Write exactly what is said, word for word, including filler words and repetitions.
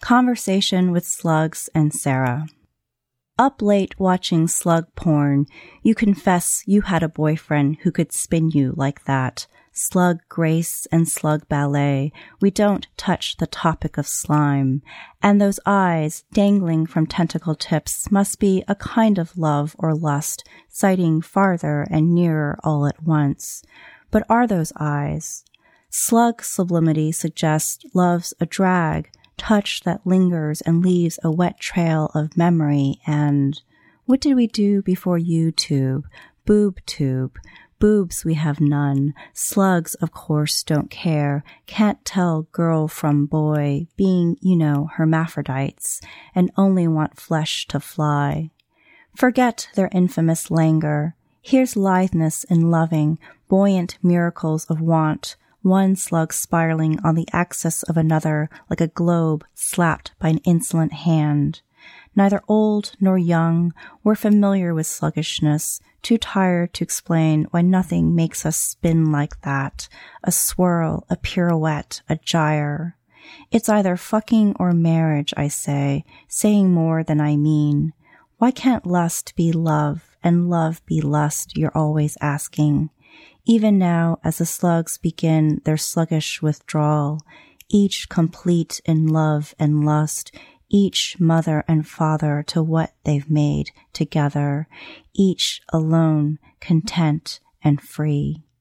Conversation with Slugs and Sarah. Up late watching slug porn, you confess you had a boyfriend who could spin you like that. Slug grace and slug ballet, we don't touch the topic of slime. And those eyes, dangling from tentacle tips, must be a kind of love or lust, sighting farther and nearer all at once. But are those eyes? Slug sublimity suggests love's a drag, touch that lingers and leaves a wet trail of memory. And what did we do before YouTube? Boob tube. Boobs we have none. Slugs, of course, don't care. Can't tell girl from boy, being, you know, hermaphrodites, and only want flesh to fly. Forget their infamous languor. Here's litheness in loving, buoyant miracles of want. One slug spiraling on the axis of another like a globe slapped by an insolent hand. Neither old nor young, we're familiar with sluggishness, too tired to explain why nothing makes us spin like that. A swirl, a pirouette, a gyre. It's either fucking or marriage, I say, saying more than I mean. Why can't lust be love and love be lust, you're always asking. Even now, as the slugs begin their sluggish withdrawal, each complete in love and lust, each mother and father to what they've made together, each alone, content and free.